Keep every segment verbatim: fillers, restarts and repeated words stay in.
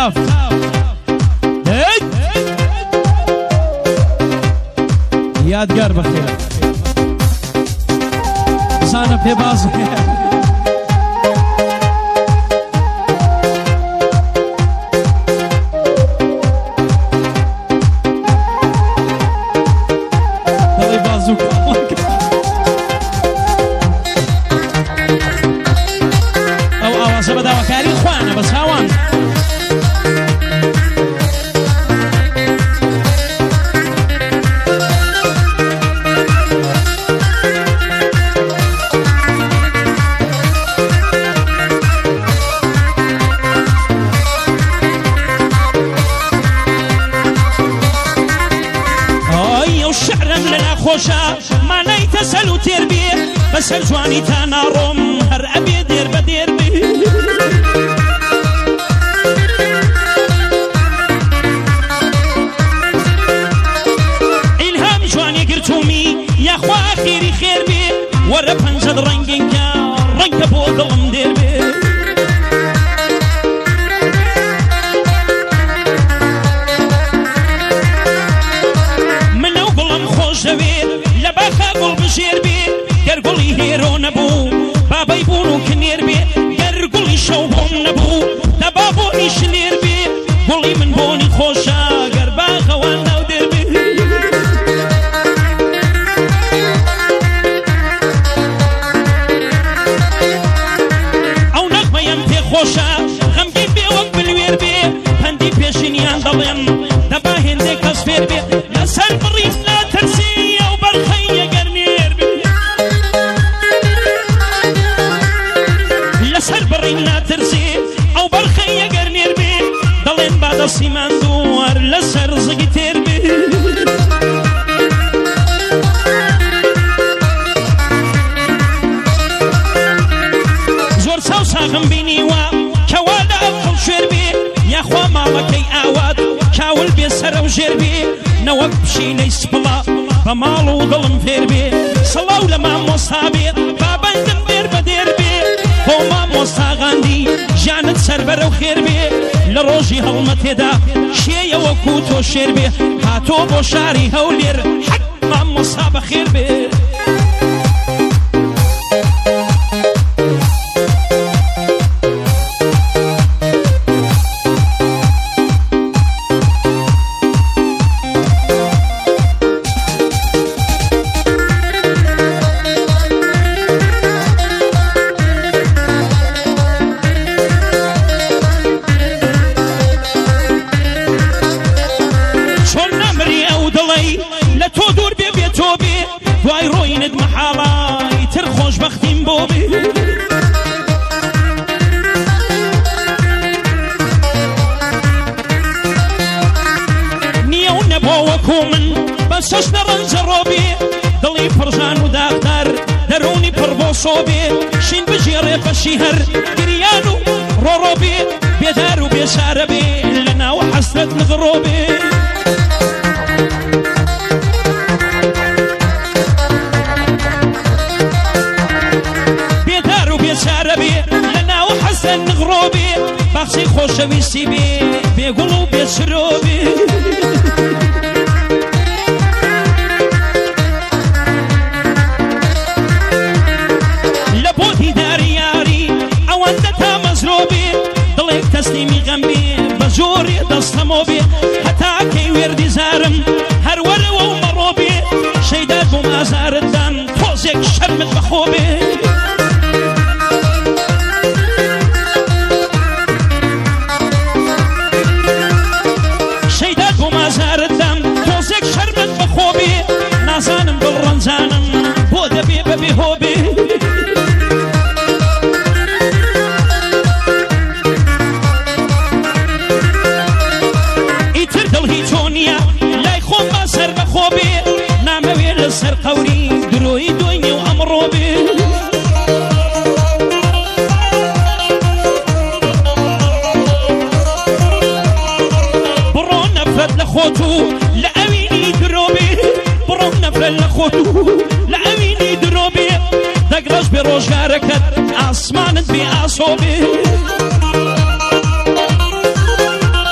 چاف یادگار بخیر زانە پێباز دەڵێ بازوو ئەو ئاوازە بەداواکاری خوانە بە چاوان خۆشە مانای تەسەل و تێر بێ بەسەر جوانی تا ناڕۆم هەر ئەبێ دێر بە دێر بێ ئیلهامی جوانی گرتومی یاخوا خێری خێر بێ وەرە پەنجەد ڕەنگێکە ڕەنگە بۆ دڵم دێر بێ لە باخە گوڵ بژێر بێ گەر گوڵی هێرۆ نەبوو بابەی بوون و کنێر بێ گەر گوڵی شەو بۆم نەبوو دەبا بۆنی شنێر بێ گوڵی من بۆنی خۆشە گەر باخەوان ناو دێر بێ ئەو نەغمەیەم پێ خۆشە غەمگین بێ وەک بلوێر بێ پەندی پێشینیان دەڵێن دەبا هێندێک کەس فێر بێ لەسەر بڕیم ناتەرسی لەسەر بڕین ناترسێ ئەو بەرخەیە گەر نێر بێ دەڵێن بادەسیمان دووەر لەسەر زگی تێر بێ زۆر چاو ساغم بینیوە کەوا لە ئەوقڵ شوێر بێ یاخوا ماڵەکەی ئاوات کاول بێ سەرە و ژێر بێ نەوەک پشینەی سپڵە بە ماڵ و دڵم فێر بێ سەڵاو لە مامۆستا بێت بابەندم دێر بە دێر بێ بۆ مامۆستاغاندی ژیانت سەربەرە و خێر بێ لە ڕۆژی هەڵمە تێدا شێیە وەکو تۆ شێر بێ هاتۆ بۆ شاری هەولێر حەق مامۆستا بەخێر بێ دوای ڕۆینت مەحاڵای تر خۆشبەختیم بۆ بێ نییە و نەبۆ وەکو من بە شەشنە ڕەنجە ڕۆ بێ دڵی پڕژان و داغدار دەرونی پڕ بۆ شۆ بێ شین بژێڕێ بەشی هەر گریان و ڕۆڕۆ بێ بێدار و بێشارە بێ لە ناو حەسرەت نغڕۆ بێ چارە بێ لە ناو حەسەن نغڕۆ بێ باخچەی خۆشەویستی بێ بێگوڵ و بێچرۆ بێ لە بۆ دیداری یاری ئەوەندە تا مەزرۆ بێ دڵێک تەسلیمی غەم بێ بە زۆری دەستەمۆ بێ هەتا کەی وێردی زارم هەر وەرەوە و مەڕۆ بێ شەیدات بۆ مازارتدان تۆزێک شەرمت بەخۆ بێ نازانم دڵ ڕەنجانم بۆ دەبێ بەبێ هۆ بێ ئیتر دڵ هیچ تۆ نییە لای خۆم با سەر بەخۆ بێ نامەوێ لەسەر قەوری درۆی دۆینێ و ئەمڕۆ بێ بڕۆ نەفرەت لە خۆت و لە ئەوینی درۆ بێ بڕۆ نەفرەت لە خۆت و لە ئەوینی درۆ بێ دەگڕەش بێ ڕۆژگارەکەت ئاسمانت بێ ئاسۆ بێ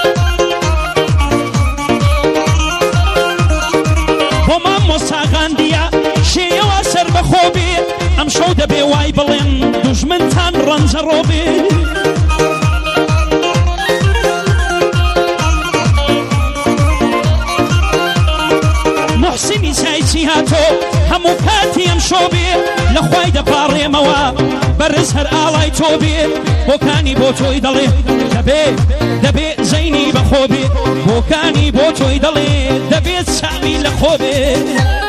زروبي محسني سايسي هاتو همو كاتي امشوبي لخواي دباري موا برز هر آلاي توبي بوكاني بوتوي دلي دبي دبي زيني بخوبي بوكاني بوتوي دلي دبي سامي لخوبي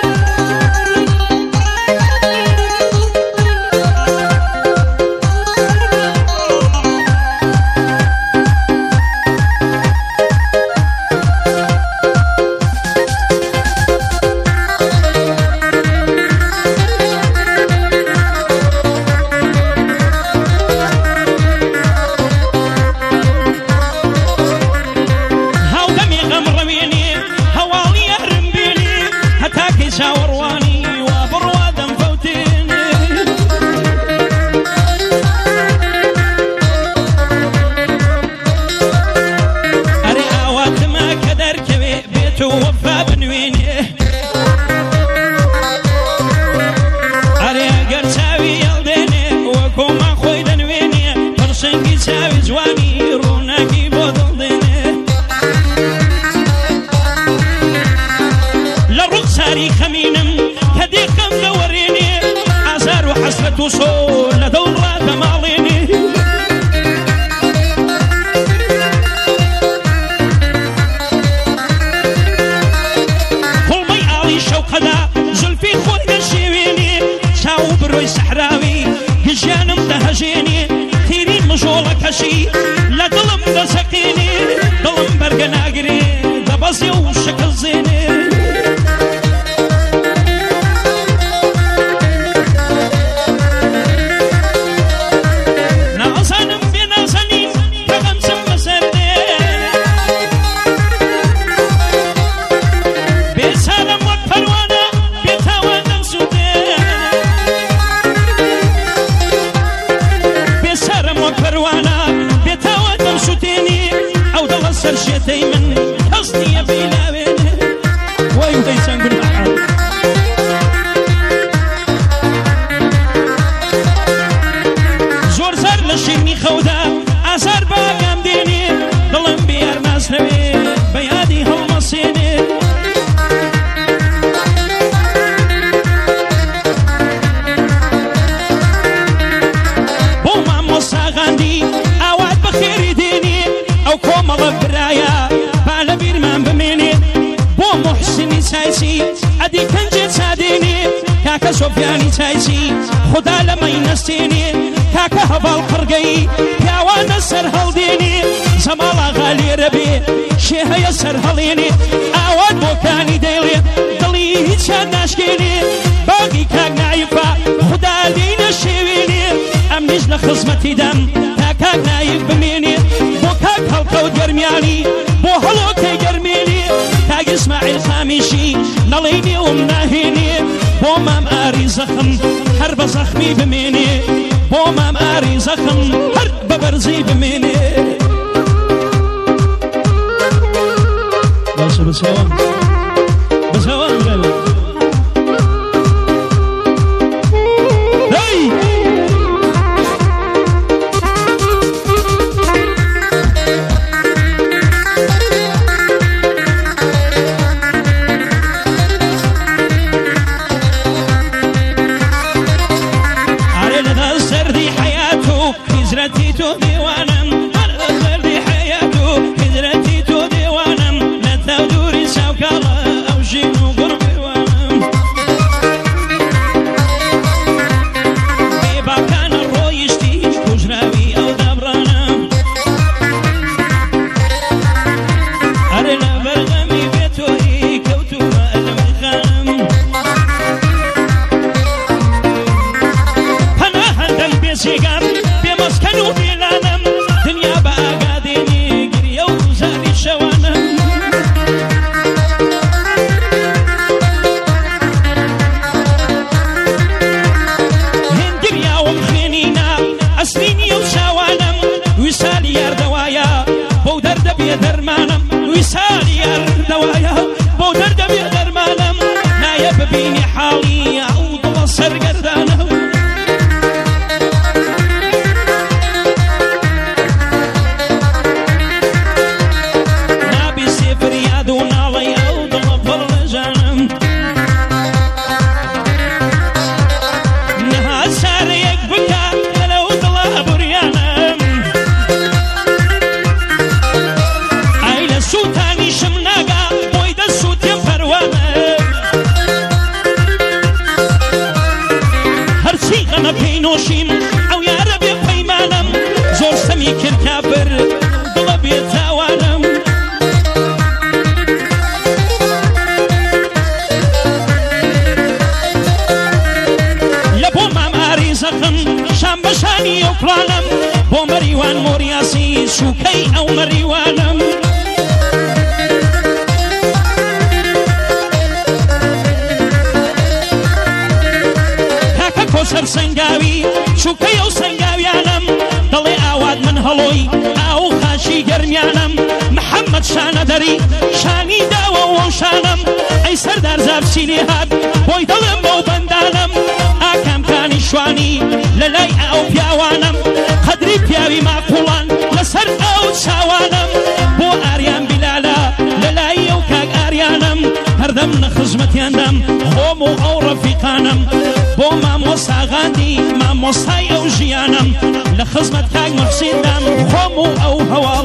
وصول لدورة ماليني كل مي آلي شوقنا زلفي خود الشيويني شاو بروي صحراوي جانم دهجيني تيرين مجولة كشي لدلم دسقيني دلم برقناقري دبزي وشكل زيني سرشتي من قصدي بلا بينه ويودي سنقول معاه زور زر لشيني خودا أثر باقام ديني ظلم بيار ناس نبي بيادي هالمصيني بوما موسى غاندي أواد بخير ديني أو كوم برايا بالا بيرمان بميني بو محسني سايسي أدي كنجي ساديني كاكا سوفياني سايسي خدا لما ينستيني كاكا هبال قرقي كاوانا سرهل ديني زمالا غالي ربي شيها يسر هليني أواد بوكاني ديلي دلي هيتشان ناشكيني باقي كاك نايفا خدا دينا شيويني أمنيش لخزمتي دم كاكا نايف بميني بوكاك هلقود قرمياني بو هلوكي قرميني كاك اسماعيل خامشي نليني ومناهيني بو مام آري زخم هرب زخمي بميني بو مام آري زخم هرب برزي بميني بس بسوام بسوام قال بيني حالي أوضل سرقردانه بەریوانم کاکە کۆسەر سەنگاوی چووکەی ئەو سەنگاویانم دەڵێ ئاوات من هەڵۆی ئاو خاشی گەرمیانم محەممەد شانە دەری شانی داوە و شانم ئەی سەردار زابچی لێ هات بۆی دەڵێم بەو بەندانم ئاکامکانی شوانی لە لای ئەو پیاوانم قەدری پیاوی ماقوڵان لەسەر ئەو چاوانم بۆ ئاریان بیلالە لە لای ئەو کاک ئاریانم هەردەم لە خزمەتیاندەم خۆم و ئەو ڕەفیقانم بۆ مامۆستا غاندی مامۆستای ئەو ژیانم لە خزمەت کاک موحسیندەم خۆم و ئەو هەوا